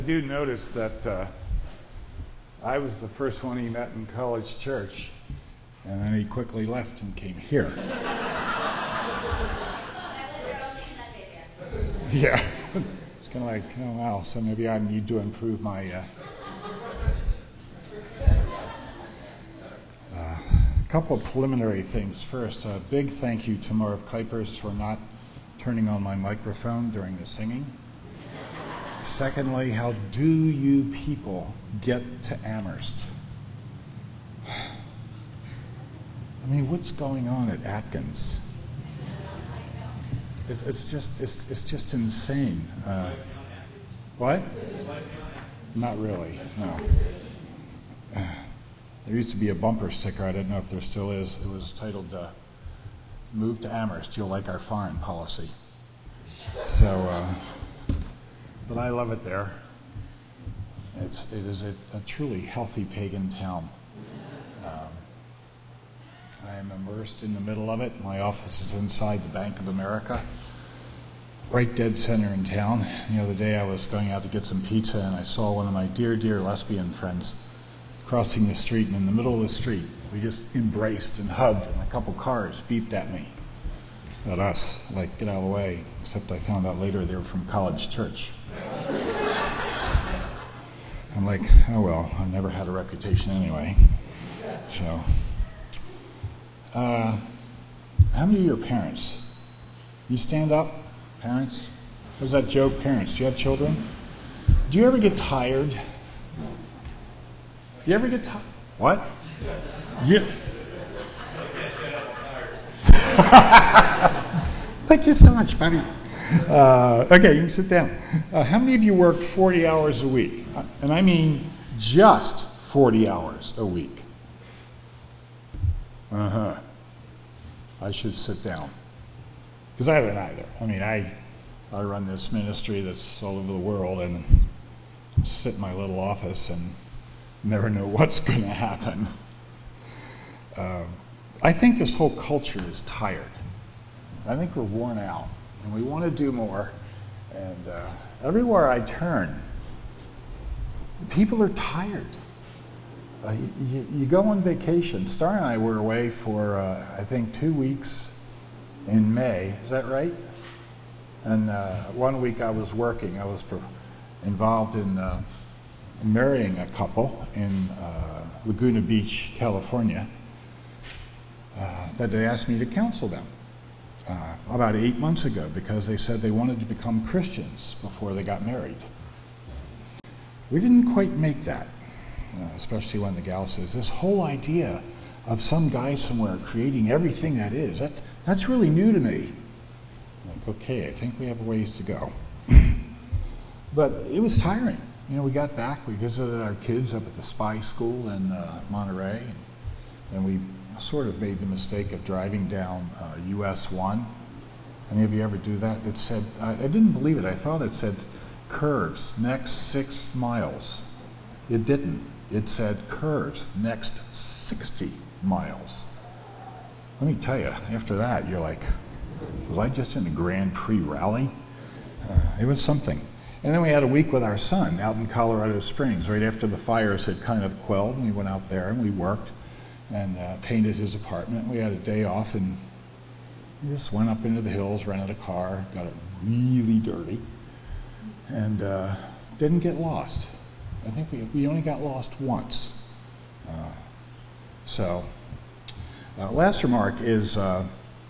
I do notice that I was the first one he met in College Church, and then he quickly left and came here. That was your only Sunday there. Yeah. It's kind of like, oh wow, so maybe I need to improve my... couple of preliminary things. First, a big thank you to Marv Kuipers for not turning on my microphone during the singing. Secondly, how do you people get to Amherst? I mean, what's going on at Atkins? It's just insane. What? Not really, no. There used to be a bumper sticker, I don't know if there still is. It was titled, "Move to Amherst, you'll like our foreign policy." So, but I love it there. It is a truly healthy pagan town. I am immersed in the middle of it. My office is inside the Bank of America, right dead center in town. The other day I was going out to get some pizza, and I saw one of my dear, dear lesbian friends crossing the street, and in the middle of the street, we just embraced and hugged, and a couple cars beeped at me. At us, like, get out of the way, except I found out later they were from College Church. I'm like, oh well, I've never had a reputation anyway. So, how many of your parents? You stand up, parents? What was that joke, parents? Do you have children? Do you ever get tired? Do you ever get tired? What? You... Thank you so much, buddy. Okay, you can sit down. How many of you work 40 hours a week? And I mean just 40 hours a week. Uh-huh. I should sit down. Because I haven't either. I mean, I run this ministry that's all over the world, and sit in my little office and never know what's going to happen. I think this whole culture is tired. I think we're worn out, and we want to do more. And everywhere I turn, people are tired. You go on vacation. Star and I were away for, I think, 2 weeks in May. Is that right? And 1 week I was working. I was involved in marrying a couple in Laguna Beach, California, that they asked me to counsel them about 8 months ago, because they said they wanted to become Christians before they got married. We didn't quite make that, especially when the gal says, this whole idea of some guy somewhere creating everything that is, that's really new to me. I'm like, okay, I think we have a ways to go. But it was tiring. You know, we got back, we visited our kids up at the spy school in Monterey, and we sort of made the mistake of driving down US 1. Any of you ever do that? It said, I didn't believe it, I thought it said curves, next 6 miles. It didn't. It said curves, next 60 miles. Let me tell you, after that, you're like, was I just in a Grand Prix rally? It was something. And then we had a week with our son out in Colorado Springs, right after the fires had kind of quelled. And we went out there and we worked and painted his apartment. We had a day off, and we just went up into the hills, rented a car, got it really dirty, and didn't get lost. I think we only got lost once. Last remark is I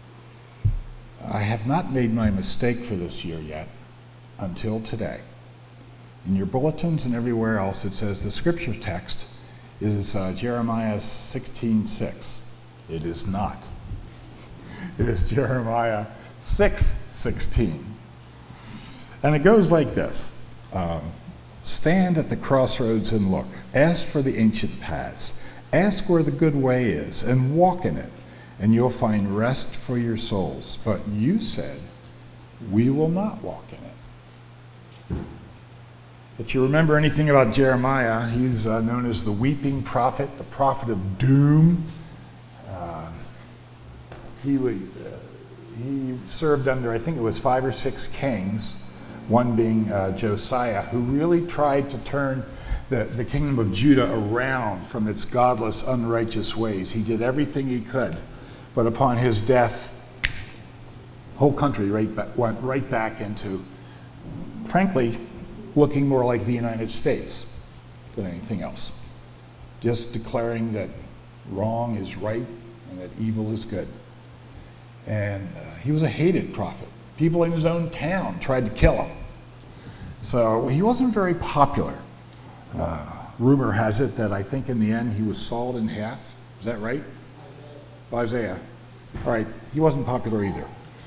have not made my mistake for this year yet until today. In your bulletins and everywhere else, it says the scripture text is Jeremiah 16:6. It is not. It is Jeremiah 6:16. And it goes like this. Stand at the crossroads and look. Ask for the ancient paths. Ask where the good way is and walk in it, and you'll find rest for your souls. But you said, we will not walk in it. If you remember anything about Jeremiah, he's known as the weeping prophet, the prophet of doom. He served under, I think it was 5 or 6 kings, one being Josiah, who really tried to turn the kingdom of Judah around from its godless, unrighteous ways. He did everything he could, but upon his death, the whole country went right back into, frankly, looking more like the United States than anything else. Just declaring that wrong is right and that evil is good. And he was a hated prophet. People in his own town tried to kill him. So he wasn't very popular. Rumor has it that I think in the end he was sawed in half. Is that right? Isaiah. All right, he wasn't popular either.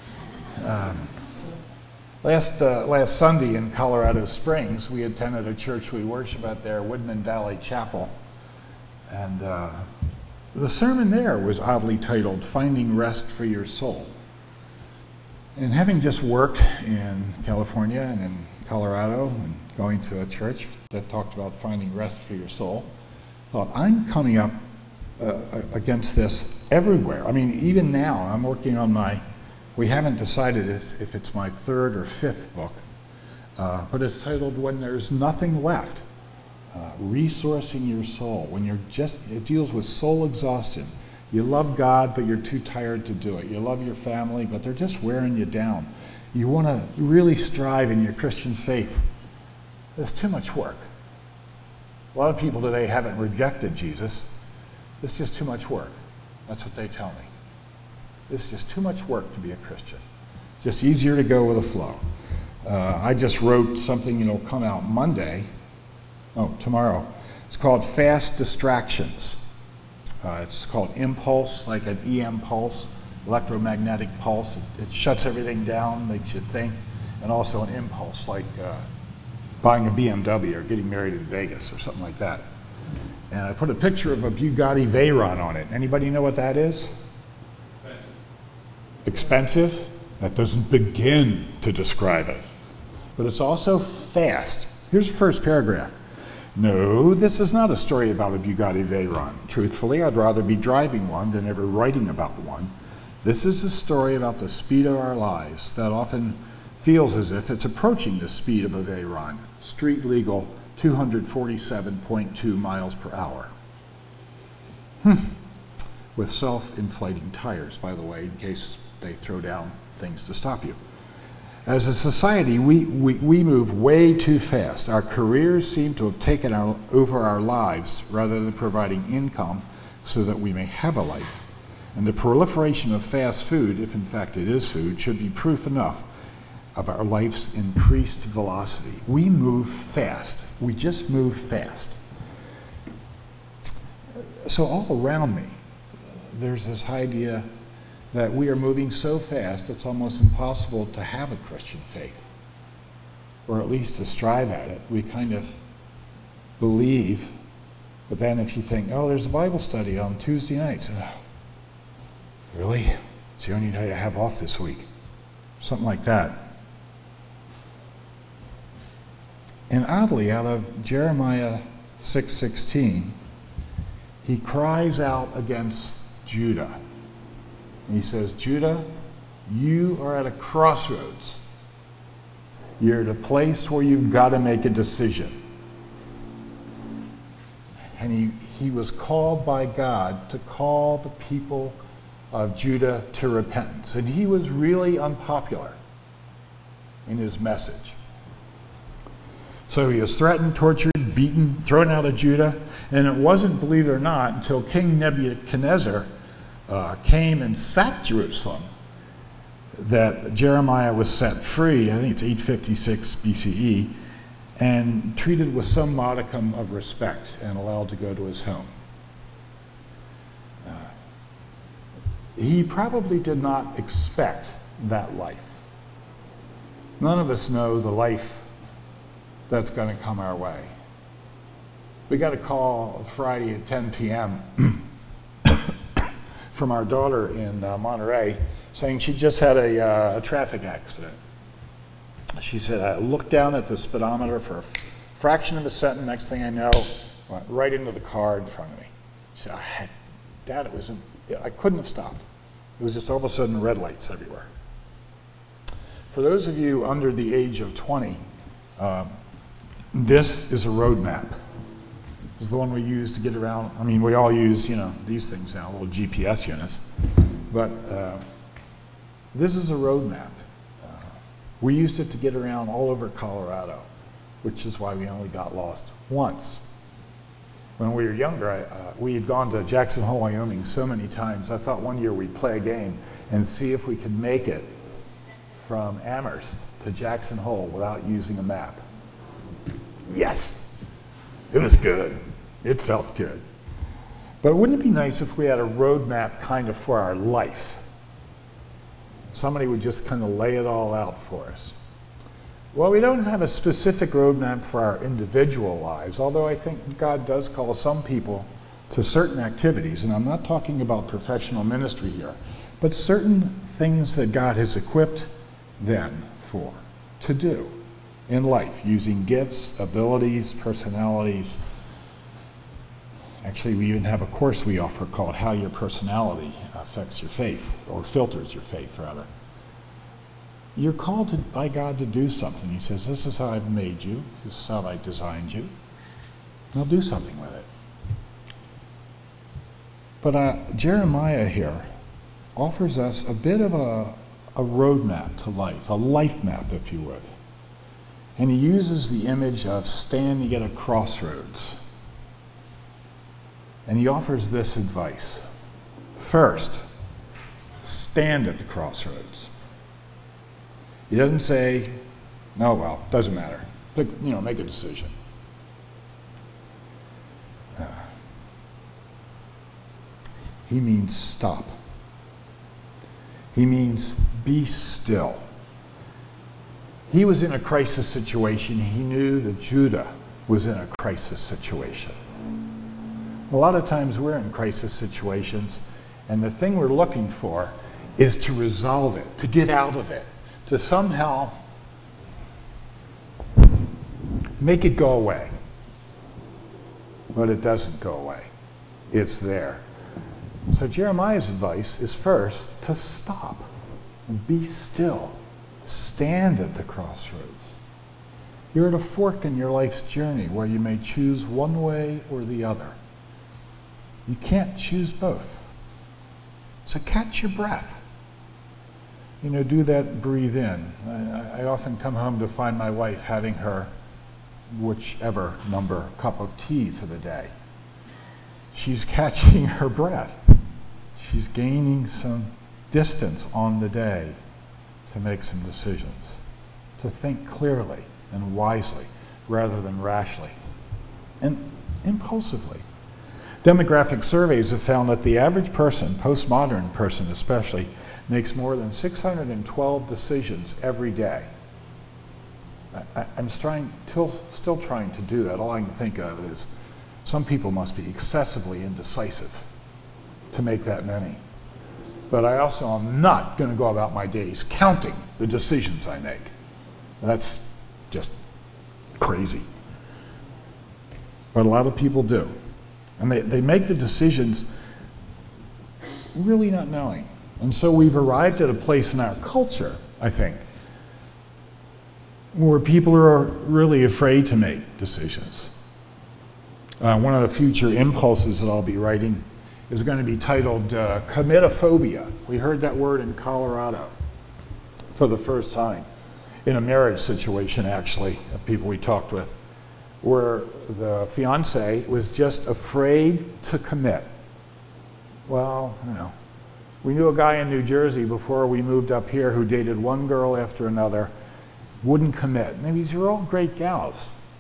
Last Sunday in Colorado Springs, we attended a church we worship at there, Woodman Valley Chapel. And the sermon there was oddly titled, Finding Rest for Your Soul. And having just worked in California and in Colorado and going to a church that talked about finding rest for your soul, thought I'm coming up against this everywhere. I mean, even now, I'm working on we haven't decided if it's my third or fifth book, but it's titled When There's Nothing Left, Resourcing Your Soul. When it deals with soul exhaustion. You love God, but you're too tired to do it. You love your family, but they're just wearing you down. You want to really strive in your Christian faith. There's too much work. A lot of people today haven't rejected Jesus. It's just too much work. That's what they tell me. It's just too much work to be a Christian. Just easier to go with the flow. I just wrote something that'll come out tomorrow. It's called Fast Distractions. It's called Impulse, like an EM pulse, electromagnetic pulse. It shuts everything down, makes you think, and also an impulse, like buying a BMW or getting married in Vegas or something like that. And I put a picture of a Bugatti Veyron on it. Anybody know what that is? Expensive? That doesn't begin to describe it. But it's also fast. Here's the first paragraph. No, this is not a story about a Bugatti Veyron. Truthfully, I'd rather be driving one than ever writing about the one. This is a story about the speed of our lives that often feels as if it's approaching the speed of a Veyron, street legal 247.2 miles per hour. With self-inflating tires, by the way, in case they throw down things to stop you. As a society, we move way too fast. Our careers seem to have taken over our lives rather than providing income so that we may have a life. And the proliferation of fast food, if in fact it is food, should be proof enough of our life's increased velocity. We move fast. We just move fast. So all around me, there's this idea that we are moving so fast it's almost impossible to have a Christian faith, or at least to strive at it. We kind of believe, but then if you think, oh, there's a Bible study on Tuesday nights, really? It's the only night I have off this week. Something like that. And oddly, out of Jeremiah 6:16, he cries out against Judah. And he says, Judah, you are at a crossroads. You're at a place where you've got to make a decision. And he was called by God to call the people of Judah to repentance. And he was really unpopular in his message. So he was threatened, tortured, beaten, thrown out of Judah. And it wasn't, believe it or not, until King Nebuchadnezzar came and sacked Jerusalem that Jeremiah was set free. I think it's 856 BCE, and treated with some modicum of respect and allowed to go to his home. He probably did not expect that life. None of us know the life that's going to come our way. We got a call Friday at 10 p.m. from our daughter in Monterey saying she just had a traffic accident. She said, I looked down at the speedometer for a fraction of a second. Next thing I know, went right into the car in front of me. She said, Dad, I couldn't have stopped. It was just all of a sudden red lights everywhere. For those of you under the age of 20, this is a road map. This is the one we use to get around. I mean, we all use, these things now, little GPS units. But this is a road map. We used it to get around all over Colorado, which is why we only got lost once. When we were younger, we had gone to Jackson Hole, Wyoming so many times. I thought one year we'd play a game and see if we could make it from Amherst to Jackson Hole without using a map. Yes! It was good. It felt good. But wouldn't it be nice if we had a road map kind of for our life? Somebody would just kind of lay it all out for us. Well, we don't have a specific roadmap for our individual lives, although I think God does call some people to certain activities, and I'm not talking about professional ministry here, but certain things that God has equipped them to do in life, using gifts, abilities, personalities. Actually, we even have a course we offer called How Your Personality Affects Your Faith, or Filters Your Faith, rather. You're called by God to do something. He says, this is how I've made you. This is how I designed you. Now do something with it. But Jeremiah here offers us a bit of a roadmap to life, a life map, if you would. And he uses the image of standing at a crossroads. And he offers this advice. First, stand at the crossroads. He doesn't say, no, well, doesn't matter. Make a decision. He means stop. He means be still. He was in a crisis situation. He knew that Judah was in a crisis situation. A lot of times we're in crisis situations, and the thing we're looking for is to resolve it, to get out of it, to somehow make it go away. But it doesn't go away. It's there. So Jeremiah's advice is first to stop and be still. Stand at the crossroads. You're at a fork in your life's journey where you may choose one way or the other. You can't choose both. So catch your breath. Do that, breathe in. I often come home to find my wife having her whichever number cup of tea for the day. She's catching her breath. She's gaining some distance on the day to make some decisions, to think clearly and wisely rather than rashly and impulsively. Demographic surveys have found that the average person, postmodern person especially, makes more than 612 decisions every day. I'm still trying to do that. All I can think of is some people must be excessively indecisive to make that many. But I also am not going to go about my days counting the decisions I make. That's just crazy. But a lot of people do. And they make the decisions really not knowing. And so we've arrived at a place in our culture, I think, where people are really afraid to make decisions. One of the future impulses that I'll be writing is going to be titled Commitophobia. We heard that word in Colorado for the first time, in a marriage situation, actually, of people we talked with, where the fiance was just afraid to commit. Well, we knew a guy in New Jersey before we moved up here who dated one girl after another, wouldn't commit. Maybe these are all great gals.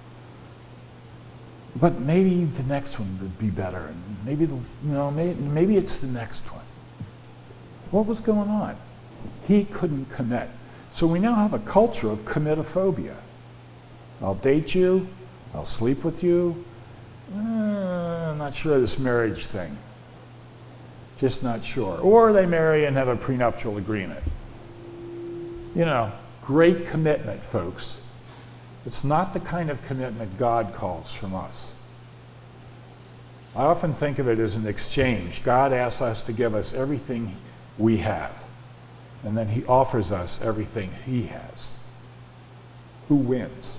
But maybe the next one would be better, and maybe it's the next one. What was going on? He couldn't commit. So we now have a culture of commitophobia. I'll date you, I'll sleep with you. I'm not sure of this marriage thing. Just not sure. Or they marry and have a prenuptial agreement. Great commitment, folks. It's not the kind of commitment God calls from us. I often think of it as an exchange. God asks us to give us everything we have. And then he offers us everything he has. Who wins?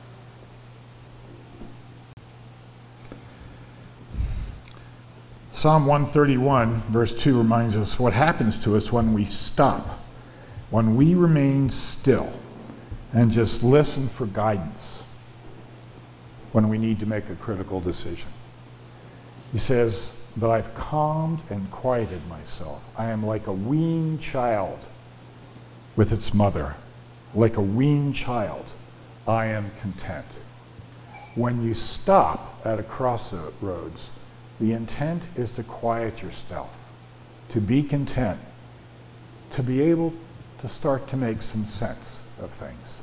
Psalm 131, verse 2 reminds us what happens to us when we stop, when we remain still and just listen for guidance when we need to make a critical decision. He says, "But I've calmed and quieted myself. I am like a weaned child with its mother. Like a weaned child, I am content." When you stop at a crossroads, the intent is to quiet yourself, to be content, to be able to start to make some sense of things.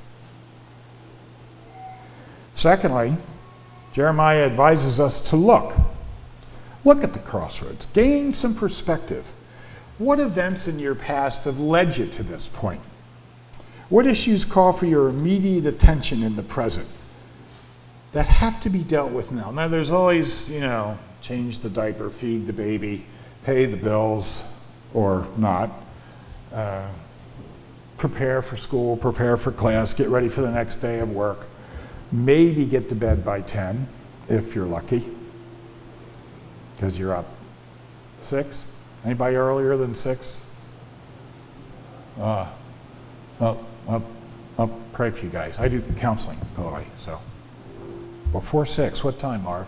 Secondly, Jeremiah advises us to look. Look at the crossroads. Gain some perspective. What events in your past have led you to this point? What issues call for your immediate attention in the present that have to be dealt with now? Now, there's always, change the diaper, feed the baby, pay the bills, or not. Prepare for school, prepare for class, get ready for the next day of work. Maybe get to bed by 10, if you're lucky, because you're up 6. Anybody earlier than 6? I'll pray for you guys. I do counseling, by the way, so. Before 6, what time, Marv?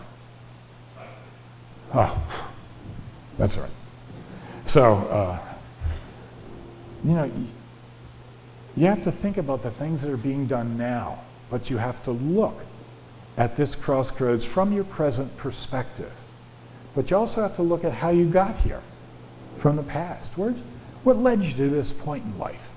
Oh, that's all right. So, you have to think about the things that are being done now, but you have to look at this crossroads from your present perspective. But you also have to look at how you got here from the past. What led you to this point in life?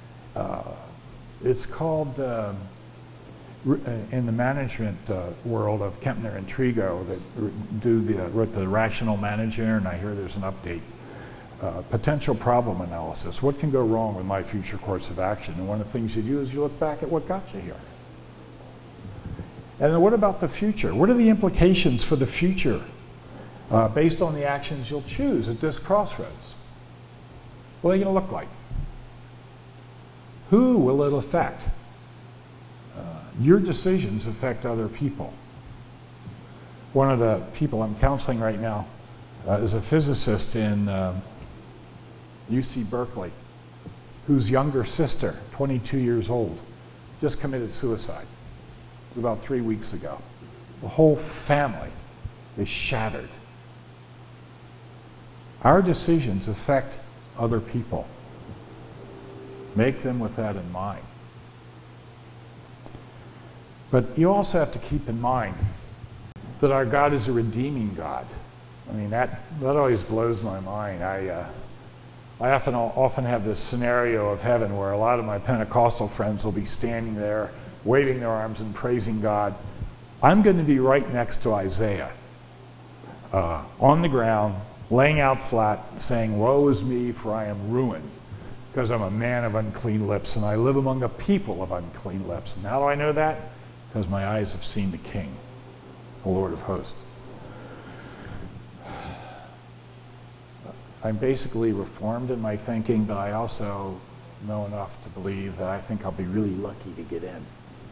It's called, in the management world of Kempner and Trigo, that wrote the Rational Manager, and I hear there's an update. Potential problem analysis. What can go wrong with my future course of action? And one of the things you do is you look back at what got you here. And then what about the future? What are the implications for the future based on the actions you'll choose at this crossroads? What are they going to look like? Who will it affect? Your decisions affect other people. One of the people I'm counseling right now is a physicist in UC Berkeley, whose younger sister, 22 years old, just committed suicide about 3 weeks ago. The whole family is shattered. Our decisions affect other people. Make them with that in mind. But you also have to keep in mind that our God is a redeeming God. I mean, that always blows my mind. I often have this scenario of heaven where a lot of my Pentecostal friends will be standing there, waving their arms and praising God. I'm going to be right next to Isaiah, on the ground, laying out flat, saying, "Woe is me, for I am ruined, because I'm a man of unclean lips, and I live among a people of unclean lips." And how do I know that? Because my eyes have seen the King, the Lord of hosts. I'm basically reformed in my thinking, but I also know enough to believe that I think I'll be really lucky to get in.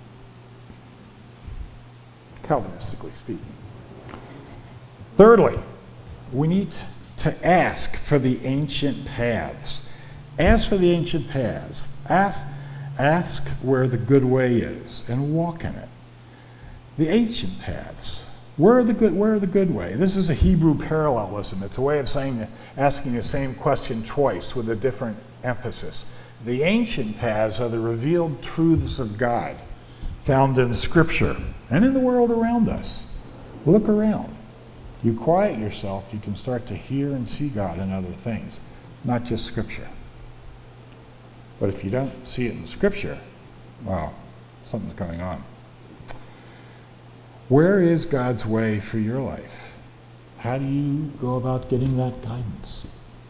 Calvinistically speaking. Thirdly, we need to ask for the ancient paths. Ask for the ancient paths. Ask where the good way is and walk in it. The ancient paths. Where are the good way? This is a Hebrew parallelism. It's a way of asking the same question twice with a different emphasis. The ancient paths are the revealed truths of God found in Scripture and in the world around us. Look around. You quiet yourself, you can start to hear and see God in other things, not just Scripture. But if you don't see it in Scripture, well, something's going on. Where is God's way for your life? How do you go about getting that guidance?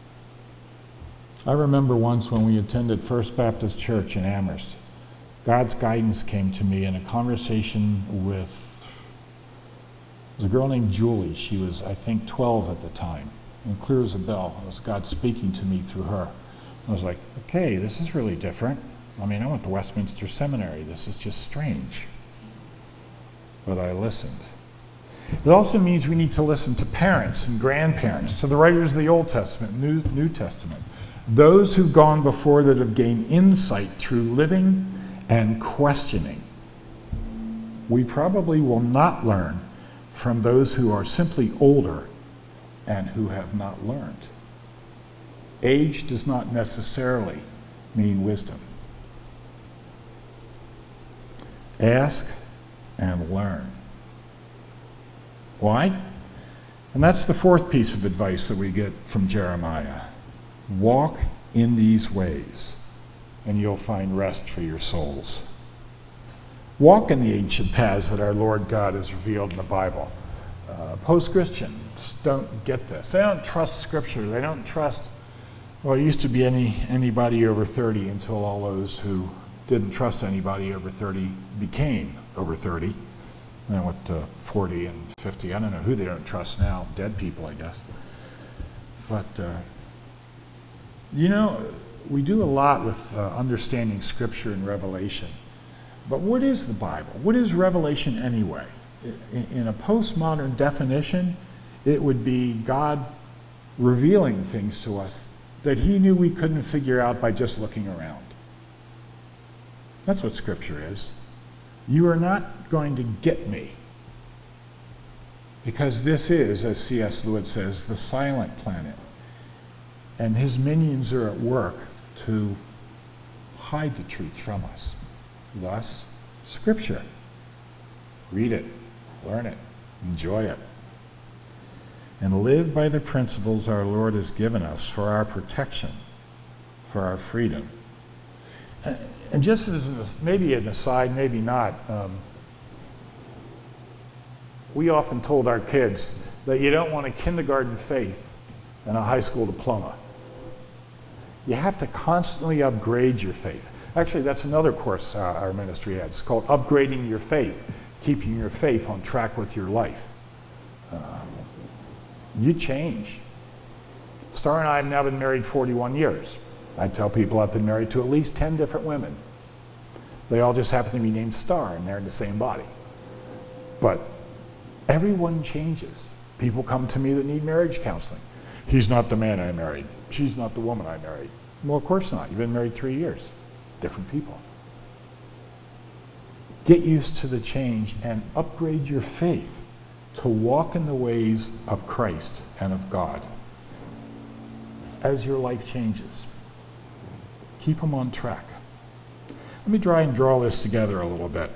I remember once when we attended First Baptist Church in Amherst, God's guidance came to me in a conversation with a girl named Julie. She was, I think, 12 at the time, and clear as a bell. It was God speaking to me through her. I was like, okay, this is really different. I mean, I went to Westminster Seminary. This is just strange. But I listened. It also means we need to listen to parents and grandparents, to the writers of the Old Testament, New Testament, those who've gone before that have gained insight through living and questioning. We probably will not learn from those who are simply older and who have not learned. Age does not necessarily mean wisdom. Ask and learn. Why? And that's the fourth piece of advice that we get from Jeremiah. Walk in these ways, and you'll find rest for your souls. Walk in the ancient paths that our Lord God has revealed in the Bible. Post-Christians don't get this. They don't trust Scripture. They don't trust, well, it used to be anybody over 30 until all those who didn't trust anybody over 30 became over 30. And then went to 40 and 50. I don't know who they don't trust now. Dead people, I guess. But, we do a lot with understanding Scripture and Revelation. But what is the Bible? What is Revelation anyway? In a postmodern definition, it would be God revealing things to us that he knew we couldn't figure out by just looking around. That's what Scripture is. You are not going to get me, because this is, as C.S. Lewis says, the silent planet, and his minions are at work to hide the truth from us. Thus, Scripture. Read it, learn it, enjoy it, and live by the principles our Lord has given us for our protection, for our freedom. And just as maybe an aside, maybe not, we often told our kids that you don't want a kindergarten faith and a high school diploma. You have to constantly upgrade your faith. Actually, that's another course our ministry has. It's called Upgrading Your Faith, keeping your faith on track with your life. You change. Star and I have now been married 41 years. I tell people I've been married to at least 10 different women. They all just happen to be named Star, and they're in the same body. But everyone changes. People come to me that need marriage counseling. He's not the man I married. She's not the woman I married. Well, of course not. You've been married 3 years. Different people. Get used to the change and upgrade your faith to walk in the ways of Christ and of God as your life changes. Keep them on track. Let me try and draw this together a little bit.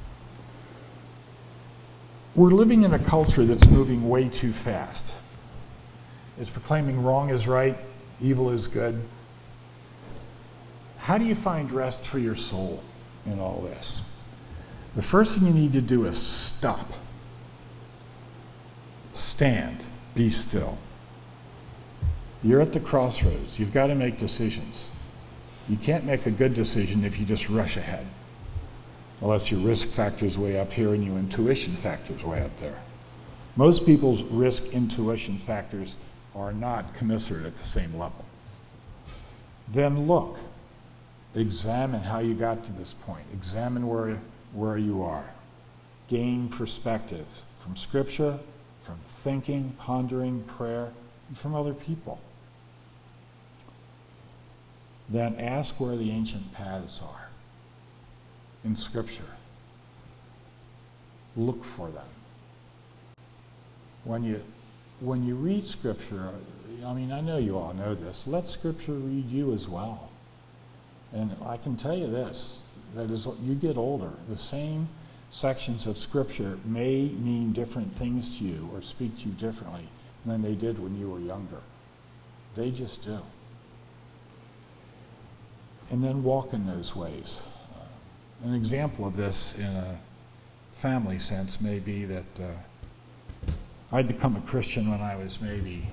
We're living in a culture that's moving way too fast. It's proclaiming wrong is right, evil is good. How do you find rest for your soul in all this? The first thing you need to do is stop. Stand. Be still. You're at the crossroads. You've got to make decisions. You can't make a good decision if you just rush ahead, unless your risk factor's way up here and your intuition factor's way up there. Most people's risk intuition factors are not commensurate at the same level. Then look. Examine how you got to this point. Examine where you are. Gain perspective from Scripture, from thinking, pondering, prayer, and from other people. Then ask where the ancient paths are in Scripture. Look for them. When you read Scripture, I mean, I know you all know this, let Scripture read you as well. And I can tell you this, that as you get older, the same sections of Scripture may mean different things to you or speak to you differently than they did when you were younger. They just do. And then walk in those ways. An example of this in a family sense may be that I'd become a Christian when I was maybe,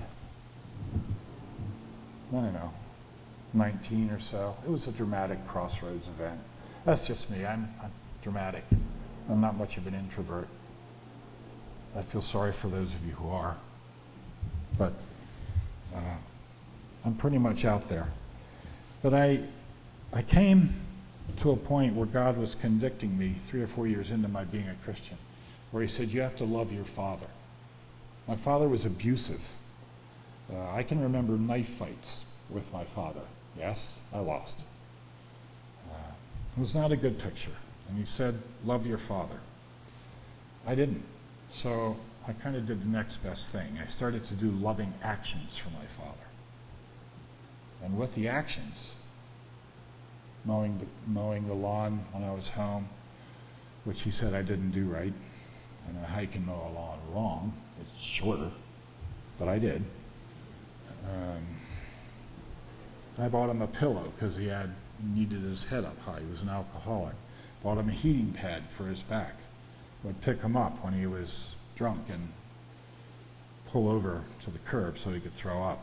I don't know, 19 or so. It was a dramatic crossroads event. That's just me. I'm dramatic. I'm not much of an introvert. I feel sorry for those of you who are. But I'm pretty much out there. But I came to a point where God was convicting me 3 or 4 years into my being a Christian, where he said, you have to love your father. My father was abusive. I can remember knife fights with my father. Yes, I lost. It was not a good picture. And he said, love your father. I didn't. So I kind of did the next best thing. I started to do loving actions for my father. And with the actions, mowing the lawn when I was home, which he said I didn't do right. And how you can mow a lawn wrong. It's shorter, but I did. I bought him a pillow because he needed his head up high. He was an alcoholic. Bought him a heating pad for his back. Would pick him up when he was drunk and pull over to the curb so he could throw up.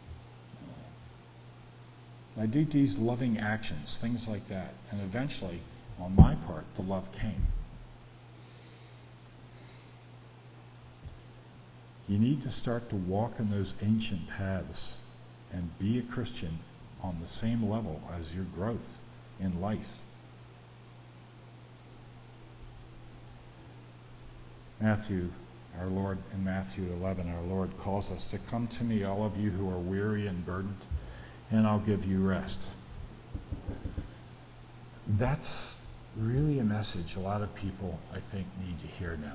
I did these loving actions, things like that, and eventually, on my part, the love came. You need to start to walk in those ancient paths and be a Christian on the same level as your growth in life. Our Lord, in Matthew 11, our Lord calls us to come to me, all of you who are weary and burdened, and I'll give you rest. That's really a message a lot of people, I think, need to hear now.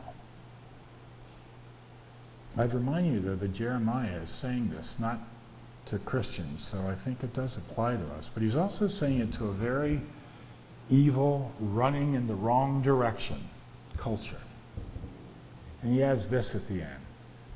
I'd remind you, though, that Jeremiah is saying this, not to Christians, so I think it does apply to us. But he's also saying it to a very evil, running in the wrong direction culture. And he adds this at the end.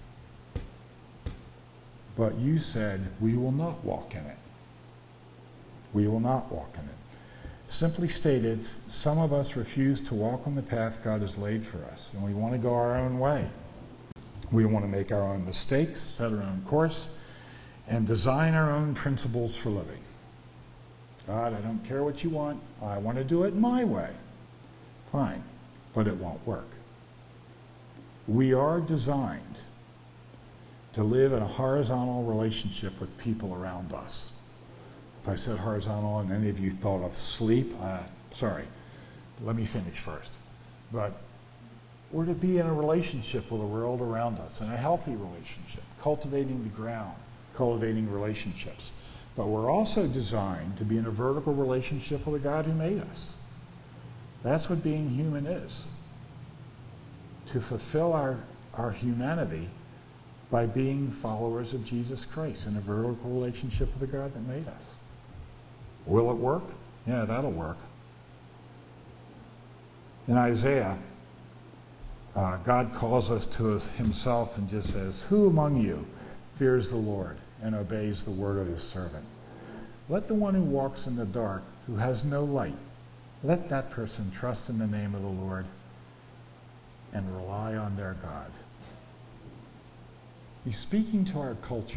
But you said, we will not walk in it. We will not walk in it. Simply stated, some of us refuse to walk on the path God has laid for us, and we want to go our own way. We want to make our own mistakes, set our own course, and design our own principles for living. God, I don't care what you want. I want to do it my way. Fine, but it won't work. We are designed to live in a horizontal relationship with people around us. If I said horizontal and any of you thought of sleep, sorry, let me finish first. But we're to be in a relationship with the world around us, in a healthy relationship, cultivating the ground, cultivating relationships. But we're also designed to be in a vertical relationship with the God who made us. That's what being human is. To fulfill our humanity by being followers of Jesus Christ in a vertical relationship with the God that made us. Will it work? Yeah, that'll work. In Isaiah, God calls us to himself and just says, who among you fears the Lord and obeys the word of his servant? Let the one who walks in the dark, who has no light, let that person trust in the name of the Lord and rely on their God. He's speaking to our culture.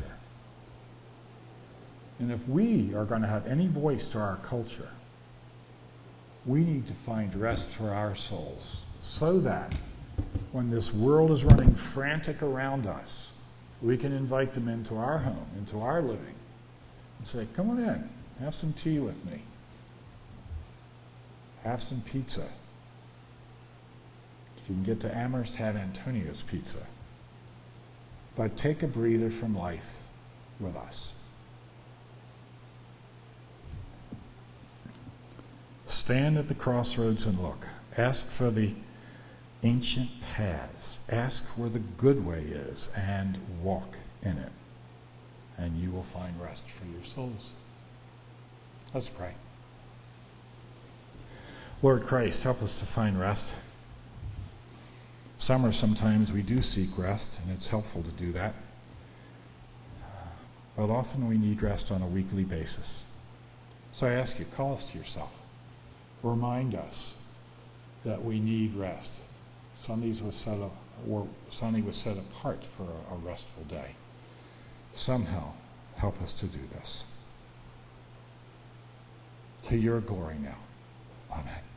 And if we are going to have any voice to our culture, we need to find rest for our souls so that when this world is running frantic around us, we can invite them into our home, into our living, and say, come on in, have some tea with me. Have some pizza. If you can get to Amherst, have Antonio's Pizza. But take a breather from life with us. Stand at the crossroads and look. Ask for the ancient paths. Ask where the good way is and walk in it. And you will find rest for your souls. Let's pray. Lord Christ, help us to find rest. Sometimes we do seek rest, and it's helpful to do that. But often we need rest on a weekly basis. So I ask you, call us to yourself. Remind us that we need rest. Sunday was set apart for a restful day. Somehow, help us to do this. To your glory now. Amen.